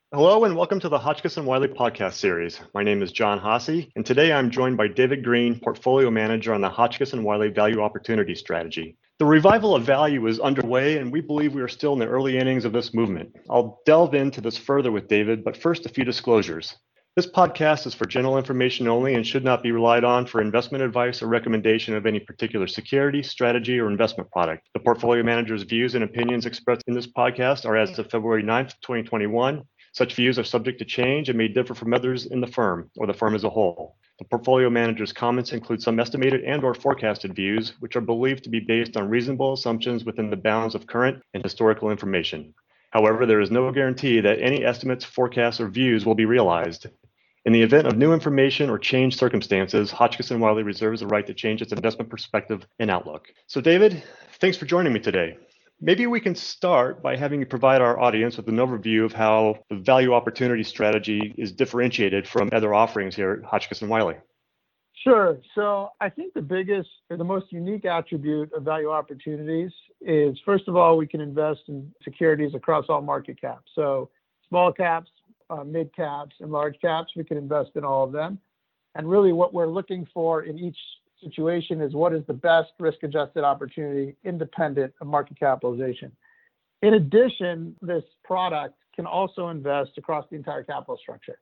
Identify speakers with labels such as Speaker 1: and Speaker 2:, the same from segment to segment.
Speaker 1: Hello and welcome to the Hotchkiss & Wiley podcast series. My name is John Hasse, and today I'm joined by David Green, Portfolio Manager on the Hotchkiss & Wiley Value Opportunity Strategy. The revival of value is underway, and we believe we are still in the early innings of this movement. I'll delve into this further with David, but first a few disclosures. This podcast is for general information only and should not be relied on for investment advice or recommendation of any particular security, strategy, or investment product. The portfolio manager's views and opinions expressed in this podcast are as of February 9th, 2021. Such views are subject to change and may differ from others in the firm or the firm as a whole. The portfolio manager's comments include some estimated and/or forecasted views, which are believed to be based on reasonable assumptions within the bounds of current and historical information. However, there is no guarantee that any estimates, forecasts, or views will be realized. In the event of new information or changed circumstances, Hotchkiss & Wiley reserves the right to change its investment perspective and outlook. So, David, thanks for joining me today. Maybe we can start by having you provide our audience with an overview of how the value opportunity strategy is differentiated from other offerings here at Hotchkiss & Wiley.
Speaker 2: Sure. So I think the biggest or the most unique attribute of value opportunities is, first of all, we can invest in securities across all market caps. So small caps, mid caps, and large caps, we can invest in all of them. And really what we're looking for in each situation is what is the best risk-adjusted opportunity independent of market capitalization. In addition, this product can also invest across the entire capital structure.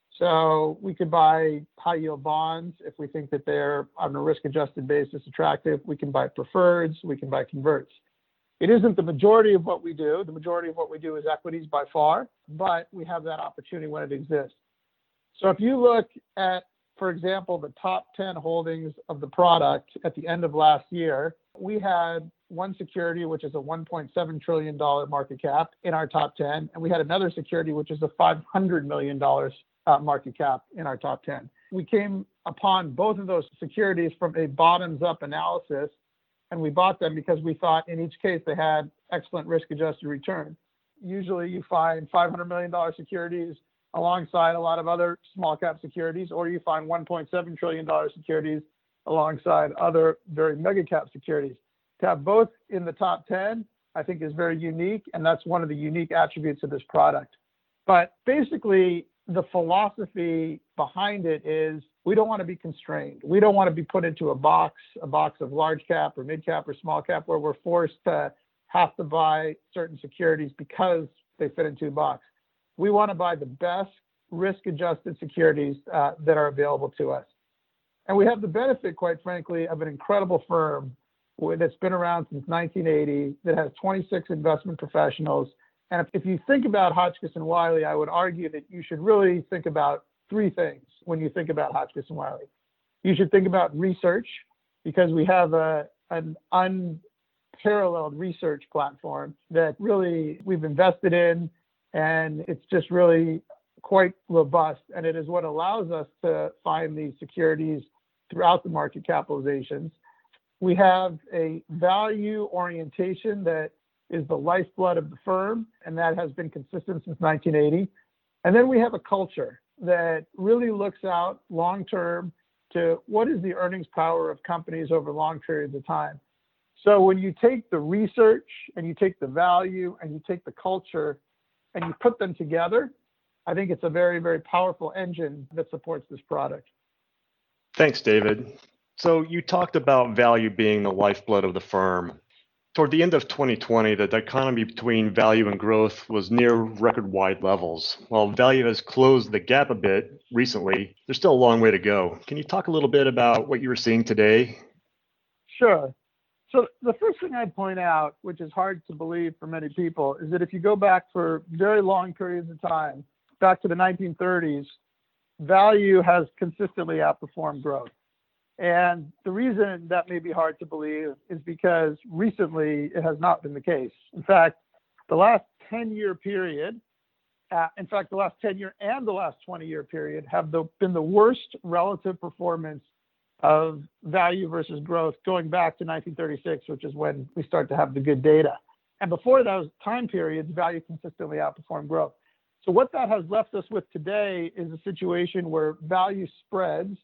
Speaker 2: So we could buy high yield bonds if we think that they're on a risk-adjusted basis attractive. We can buy preferreds, we can buy converts. It isn't the majority of what we do. The majority of what we do is equities by far, but we have that opportunity when it exists. So if you look at, for example, the top 10 holdings of the product at the end of last year, we had one security, which is a $1.7 trillion market cap in our top 10. And we had another security, which is a $500 million market cap in our top 10. We came upon both of those securities from a bottoms up analysis, and we bought them because we thought in each case they had excellent risk-adjusted return. Usually you find $500 million securities alongside a lot of other small cap securities, or you find $1.7 trillion securities alongside other very mega cap securities. To have both in the top 10, I think is very unique, and that's one of the unique attributes of this product. But basically, the philosophy behind it is we don't want to be constrained. We don't want to be put into a box of large cap or mid cap or small cap where we're forced to have to buy certain securities because they fit into a box. We want to buy the best risk-adjusted securities that are available to us. And we have the benefit, quite frankly, of an incredible firm that's been around since 1980, that has 26 investment professionals. And if you think about Hotchkiss & Wiley, I would argue that you should really think about three things when you think about Hotchkiss & Wiley. You should think about research, because we have an unparalleled research platform that really we've invested in, and it's just really quite robust. And it is what allows us to find these securities throughout the market capitalizations. We have a value orientation that is the lifeblood of the firm, and that has been consistent since 1980. And then we have a culture that really looks out long-term to what is the earnings power of companies over long periods of time. So when you take the research and you take the value and you take the culture and you put them together, I think it's a very, very powerful engine that supports this product.
Speaker 1: Thanks, David. So you talked about value being the lifeblood of the firm. Toward the end of 2020, the dichotomy between value and growth was near record-wide levels. While value has closed the gap a bit recently, there's still a long way to go. Can you talk a little bit about what you were seeing today?
Speaker 2: Sure. So the first thing I'd point out, which is hard to believe for many people, is that if you go back for very long periods of time, back to the 1930s, value has consistently outperformed growth. And the reason that may be hard to believe is because recently it has not been the case. In fact, the last 10-year period, the last 10-year and the last 20-year period have been the worst relative performance of value versus growth going back to 1936, which is when we start to have the good data. And before those time periods, value consistently outperformed growth. So what that has left us with today is a situation where value spreads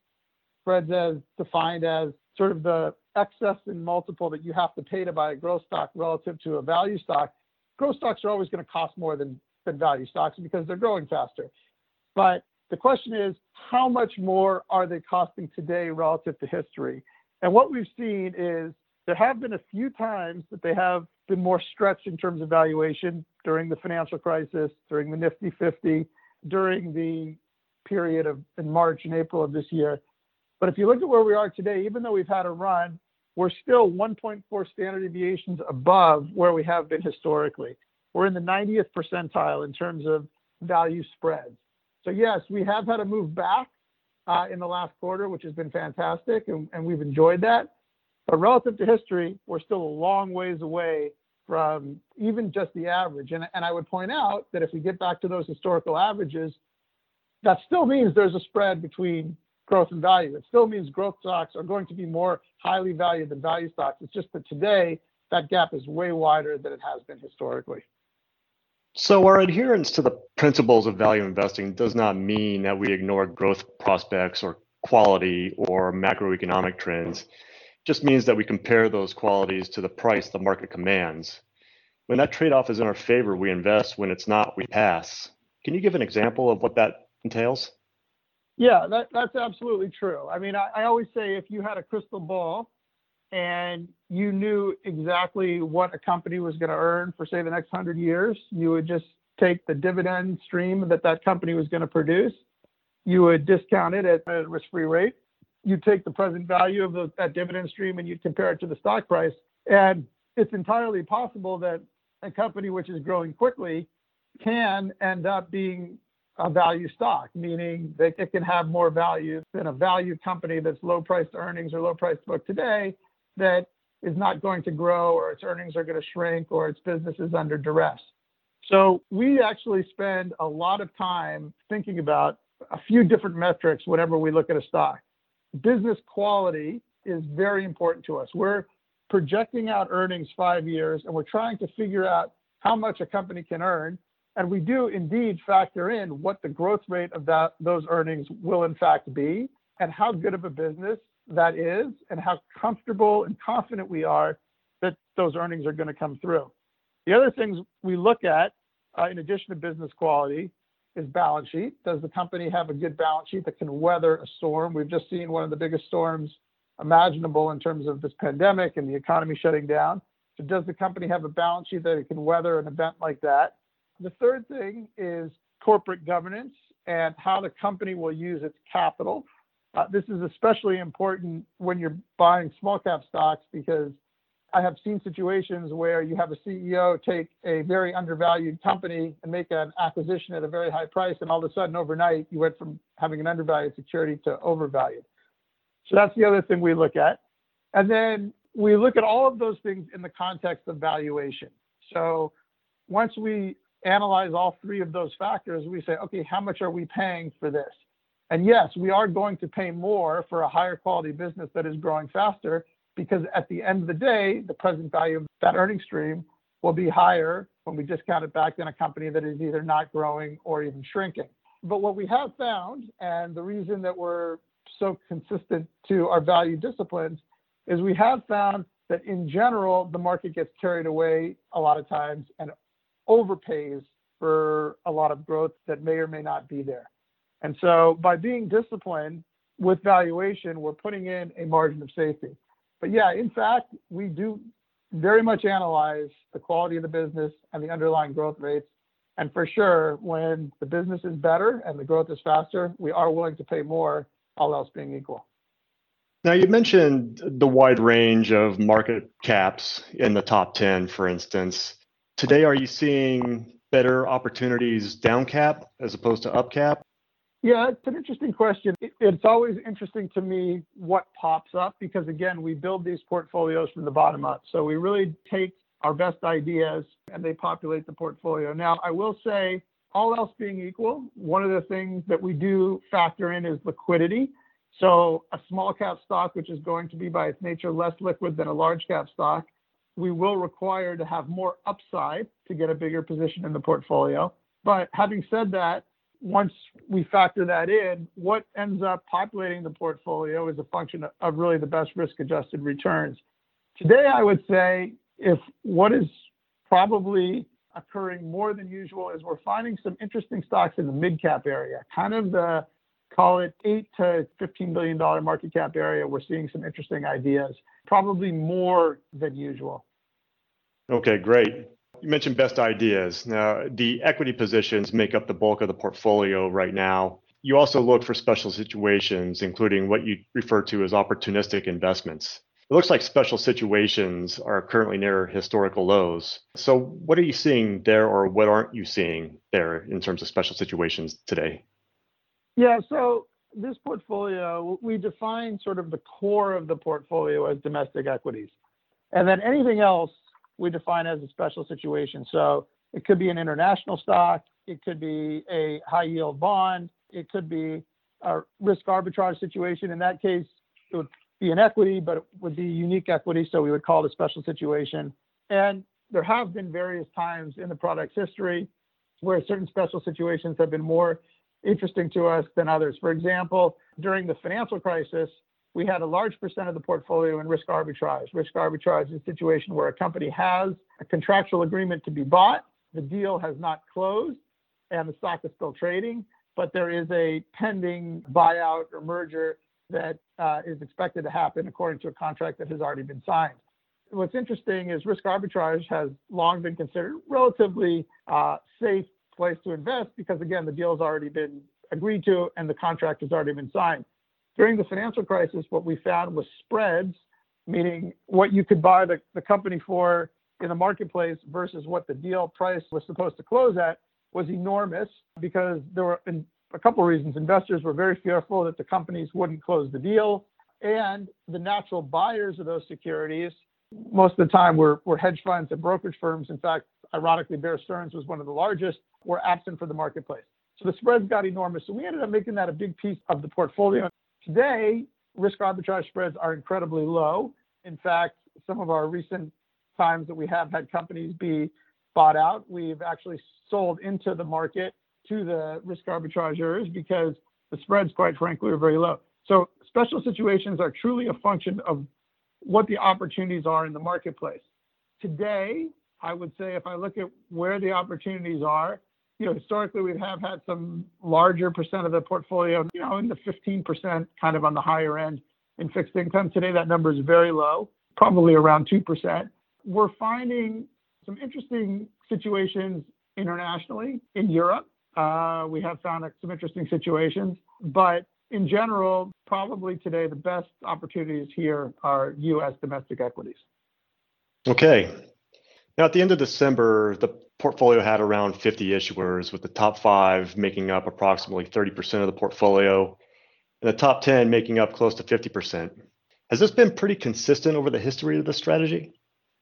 Speaker 2: as defined as sort of the excess in multiple that you have to pay to buy a growth stock relative to a value stock. Growth stocks are always going to cost more than than value stocks because they're growing faster. But the question is, how much more are they costing today relative to history? And what we've seen is there have been a few times that they have been more stretched in terms of valuation during the financial crisis, during the Nifty 50, during the period of in March and April of this year. But if you look at where we are today, even though we've had a run, we're still 1.4 standard deviations above where we have been historically. We're in the 90th percentile in terms of value spreads. So yes, we have had a move back in the last quarter, which has been fantastic, and we've enjoyed that. But relative to history, we're still a long ways away from even just the average. And I would point out that if we get back to those historical averages, that still means there's a spread between growth and value. It still means growth stocks are going to be more highly valued than value stocks. It's just that today, that gap is way wider than it has been historically.
Speaker 1: So our adherence to the principles of value investing does not mean that we ignore growth prospects or quality or macroeconomic trends. It just means that we compare those qualities to the price the market commands. When that trade-off is in our favor, we invest. When it's not, we pass. Can you give an example of what that entails?
Speaker 2: Yeah, that's absolutely true. I mean, I always say if you had a crystal ball and you knew exactly what a company was going to earn for, say, the next 100 years, you would just take the dividend stream that company was going to produce. You would discount it at a risk-free rate. You'd take the present value of that dividend stream and you'd compare it to the stock price. And it's entirely possible that a company which is growing quickly can end up being a value stock, meaning that it can have more value than a value company that's low priced earnings or low priced book today that is not going to grow, or its earnings are going to shrink, or its business is under duress. So we actually spend a lot of time thinking about a few different metrics whenever we look at a stock. Business quality is very important to us. We're projecting out earnings 5 years, and we're trying to figure out how much a company can earn. And we do indeed factor in what the growth rate of those earnings will in fact be, and how good of a business that is, and how comfortable and confident we are that those earnings are going to come through. The other things we look at, in addition to business quality, is balance sheet. Does the company have a good balance sheet that can weather a storm? We've just seen one of the biggest storms imaginable in terms of this pandemic and the economy shutting down. So does the company have a balance sheet that it can weather an event like that? The third thing is corporate governance and how the company will use its capital. This is especially important when you're buying small cap stocks, because I have seen situations where you have a CEO take a very undervalued company and make an acquisition at a very high price, and all of a sudden overnight you went from having an undervalued security to overvalued. So that's the other thing we look at. And then we look at all of those things in the context of valuation. So once we analyze all three of those factors, we say, okay, how much are we paying for this? And yes, we are going to pay more for a higher quality business that is growing faster, because at the end of the day, the present value of that earning stream will be higher when we discount it back than a company that is either not growing or even shrinking. But what we have found, and the reason that we're so consistent to our value disciplines, is we have found that in general, the market gets carried away a lot of times and overpays for a lot of growth that may or may not be there. And so by being disciplined with valuation, we're putting in a margin of safety. But yeah, in fact, we do very much analyze the quality of the business and the underlying growth rates. And for sure, when the business is better and the growth is faster, we are willing to pay more, all else being equal.
Speaker 1: Now, you mentioned the wide range of market caps in the top 10, for instance. Today, are you seeing better opportunities down cap as opposed to up cap?
Speaker 2: Yeah, it's an interesting question. It's always interesting to me what pops up, because again, we build these portfolios from the bottom up. So we really take our best ideas and they populate the portfolio. Now, I will say, all else being equal, one of the things that we do factor in is liquidity. So a small cap stock, which is going to be by its nature less liquid than a large cap stock, we will require to have more upside to get a bigger position in the portfolio. But having said that, once we factor that in, what ends up populating the portfolio is a function of really the best risk-adjusted returns. Today, I would say if what is probably occurring more than usual is we're finding some interesting stocks in the mid-cap area, kind of the, call it $8 to $15 billion market cap area. We're seeing some interesting ideas, probably more than usual.
Speaker 1: Okay, great. You mentioned best ideas. Now, the equity positions make up the bulk of the portfolio right now. You also look for special situations, including what you refer to as opportunistic investments. It looks like special situations are currently near historical lows. So what are you seeing there, or what aren't you seeing there in terms of special situations today?
Speaker 2: Yeah, so this portfolio, we define sort of the core of the portfolio as domestic equities. And then anything else we define as a special situation. So it could be an international stock, it could be a high yield bond, it could be a risk arbitrage situation. In that case, it would be an equity, but it would be unique equity, so we would call it a special situation. And there have been various times in the product's history where certain special situations have been more interesting to us than others. For example, during the financial crisis, we had a large percent of the portfolio in risk arbitrage. Risk arbitrage is a situation where a company has a contractual agreement to be bought, the deal has not closed, and the stock is still trading, but there is a pending buyout or merger that is expected to happen according to a contract that has already been signed. What's interesting is risk arbitrage has long been considered relatively safe place to invest because, again, the deal has already been agreed to and the contract has already been signed. During the financial crisis, what we found was spreads, meaning what you could buy the company for in the marketplace versus what the deal price was supposed to close at, was enormous because there were a couple of reasons. Investors were very fearful that the companies wouldn't close the deal, and the natural buyers of those securities, most of the time were hedge funds and brokerage firms. In fact, ironically, Bear Stearns was one of the largest, were absent from the marketplace. So the spreads got enormous. So we ended up making that a big piece of the portfolio. Today, risk arbitrage spreads are incredibly low. In fact, some of our recent times that we have had companies be bought out, we've actually sold into the market to the risk arbitrageurs because the spreads, quite frankly, are very low. So special situations are truly a function of what the opportunities are in the marketplace. Today, I would say if I look at where the opportunities are, historically we have had some larger percent of the portfolio, in the 15% kind of on the higher end in fixed income. Today, that number is very low, probably around 2%. We're finding some interesting situations internationally in Europe. We have found some interesting situations, but in general, probably today, the best opportunities here are U.S. domestic equities.
Speaker 1: Okay. Now, at the end of December, the portfolio had around 50 issuers, with the top 5 making up approximately 30% of the portfolio, and the top 10 making up close to 50%. Has this been pretty consistent over the history of the strategy?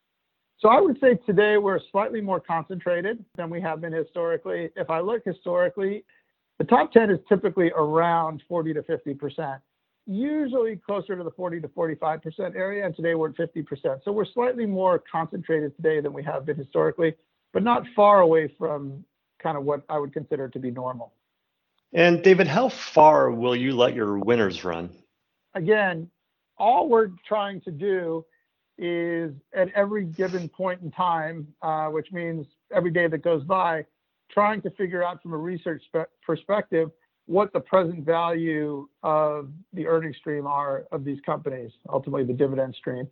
Speaker 2: So I would say today we're slightly more concentrated than we have been historically. If I look historically, the top 10 is typically around 40 to 50%, usually closer to the 40 to 45% area, and today we're at 50%. So we're slightly more concentrated today than we have been historically, but not far away from kind of what I would consider to be normal.
Speaker 1: And David, how far will you let your winners run?
Speaker 2: Again, all we're trying to do is at every given point in time, which means every day that goes by, trying to figure out from a research perspective what the present value of the earnings stream are of these companies, ultimately the dividend stream.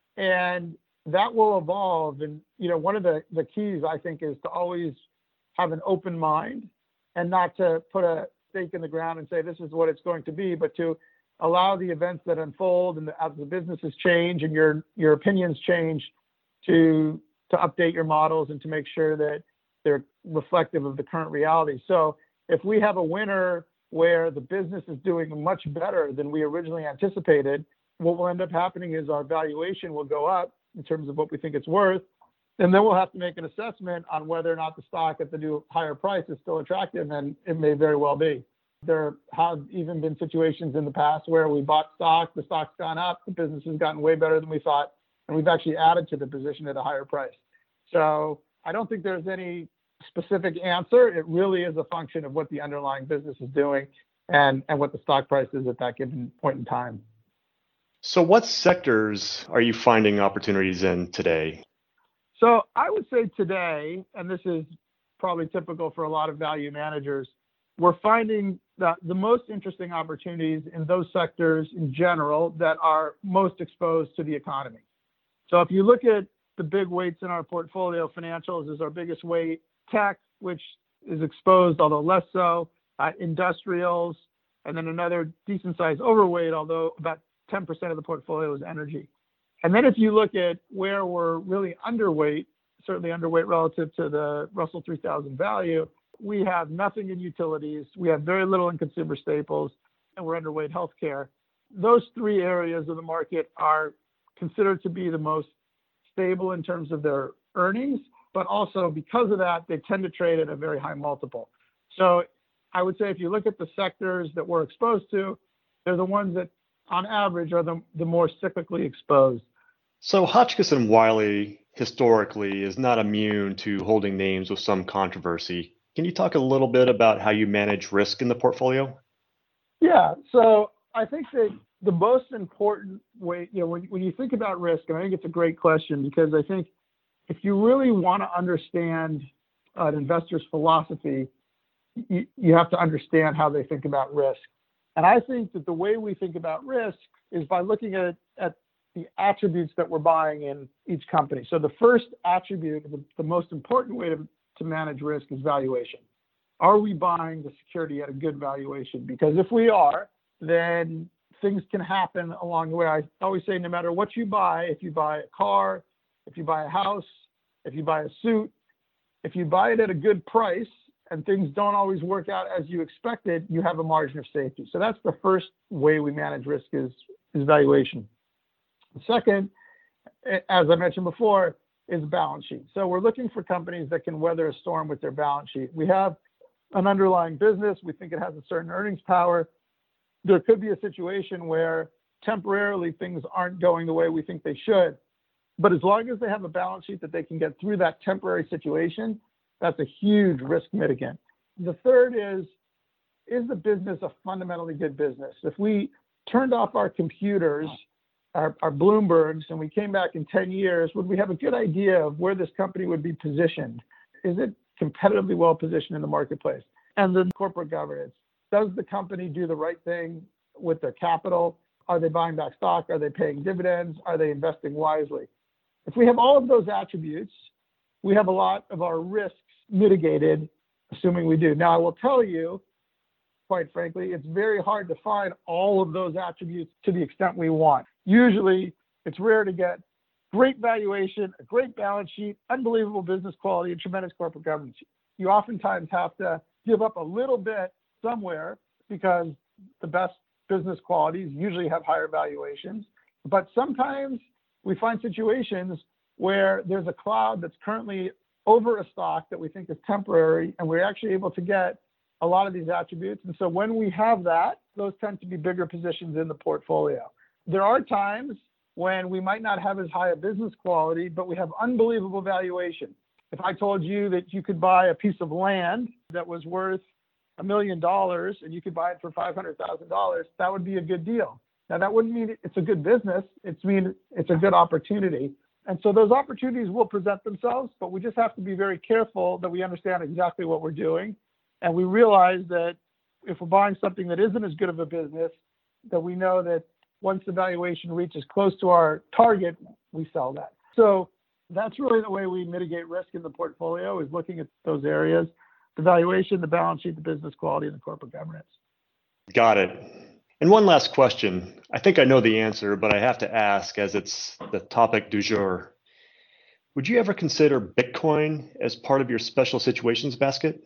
Speaker 2: And that will evolve. And, one of the keys, I think, is to always have an open mind and not to put a stake in the ground and say, this is what it's going to be, but to allow the events that unfold and as the businesses change and your opinions change to update your models and to make sure that they're reflective of the current reality. So if we have a winner where the business is doing much better than we originally anticipated, what will end up happening is our valuation will go up in terms of what we think it's worth. And then we'll have to make an assessment on whether or not the stock at the new higher price is still attractive, and it may very well be. There have even been situations in the past where we bought stock, the stock's gone up, the business has gotten way better than we thought, and we've actually added to the position at a higher price. So I don't think there's any specific answer. It really is a function of what the underlying business is doing and what the stock price is at that given point in time.
Speaker 1: So what sectors are you finding opportunities in today?
Speaker 2: So I would say today, and this is probably typical for a lot of value managers, we're finding that the most interesting opportunities in those sectors in general that are most exposed to the economy. So if you look at the big weights in our portfolio, financials is our biggest weight, tech, which is exposed, although less so, industrials, and then another decent sized overweight, although about 10% of the portfolio is energy. And then if you look at where we're really underweight, certainly underweight relative to the Russell 3000 value, we have nothing in utilities, we have very little in consumer staples, and we're underweight healthcare. Those three areas of the market are considered to be the most stable in terms of their earnings, but also because of that, they tend to trade at a very high multiple. So I would say if you look at the sectors that we're exposed to, they're the ones that on average are the more cyclically exposed.
Speaker 1: So Hotchkiss & Wiley historically is not immune to holding names with some controversy. Can you talk a little bit about how you manage risk in the portfolio?
Speaker 2: Yeah, so I think that the most important way, when you think about risk, and I think it's a great question because I think if you really want to understand an investor's philosophy, you have to understand how they think about risk. And I think that the way we think about risk is by looking at the attributes that we're buying in each company. So the first attribute, the most important way to manage risk is valuation. Are we buying the security at a good valuation? Because if we are, then things can happen along the way. I always say no matter what you buy, if you buy a car, if you buy a house, if you buy a suit, if you buy it at a good price and things don't always work out as you expected, you have a margin of safety. So that's the first way we manage risk is valuation. The second, as I mentioned before, is balance sheet. So we're looking for companies that can weather a storm with their balance sheet. We have an underlying business. We think it has a certain earnings power. There could be a situation where temporarily things aren't going the way we think they should. But as long as they have a balance sheet that they can get through that temporary situation, that's a huge risk mitigant. The third is the business a fundamentally good business? If we turned off our computers, our Bloombergs, and we came back in 10 years, would we have a good idea of where this company would be positioned? Is it competitively well positioned in the marketplace? And then corporate governance. Does the company do the right thing with their capital? Are they buying back stock? Are they paying dividends? Are they investing wisely? If we have all of those attributes, we have a lot of our risks mitigated, assuming we do. Now, I will tell you, quite frankly, it's very hard to find all of those attributes to the extent we want. Usually, it's rare to get great valuation, a great balance sheet, unbelievable business quality, and tremendous corporate governance. You oftentimes have to give up a little bit somewhere because the best business qualities usually have higher valuations. But sometimes we find situations where there's a cloud that's currently over a stock that we think is temporary, and we're actually able to get a lot of these attributes. And so when we have that, those tend to be bigger positions in the portfolio. There are times when we might not have as high a business quality, but we have unbelievable valuation. If I told you that you could buy a piece of land that was worth $1 million and you could buy it for $500,000, that would be a good deal. Now, that wouldn't mean it's a good business. It means it's a good opportunity. And so those opportunities will present themselves, but we just have to be very careful that we understand exactly what we're doing. And we realize that if we're buying something that isn't as good of a business, that we know that once the valuation reaches close to our target, we sell that. So that's really the way we mitigate risk in the portfolio, is looking at those areas: the valuation, the balance sheet, the business quality, and the corporate governance.
Speaker 1: Got it. And one last question. I think I know the answer, but I have to ask as it's the topic du jour. Would you ever consider Bitcoin as part of your special situations basket?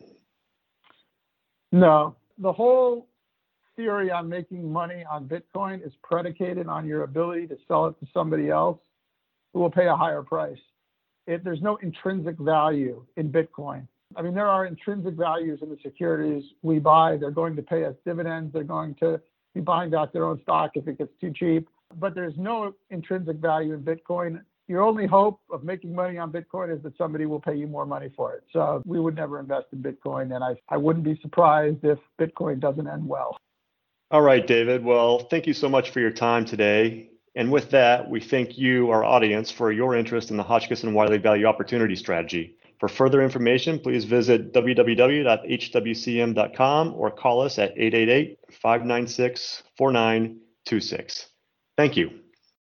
Speaker 2: No. The whole theory on making money on Bitcoin is predicated on your ability to sell it to somebody else who will pay a higher price. There's no intrinsic value in Bitcoin. I mean, there are intrinsic values in the securities we buy. They're going to pay us dividends. They're going to be buying back their own stock if it gets too cheap. But there's no intrinsic value in Bitcoin. Your only hope of making money on Bitcoin is that somebody will pay you more money for it. So we would never invest in Bitcoin, and I wouldn't be surprised if Bitcoin doesn't end well.
Speaker 1: All right, David. Well, thank you so much for your time today. And with that, we thank you, our audience, for your interest in the Hotchkiss & Wiley Value Opportunity Strategy. For further information, please visit www.hwcm.com or call us at 888-596-4926. Thank you.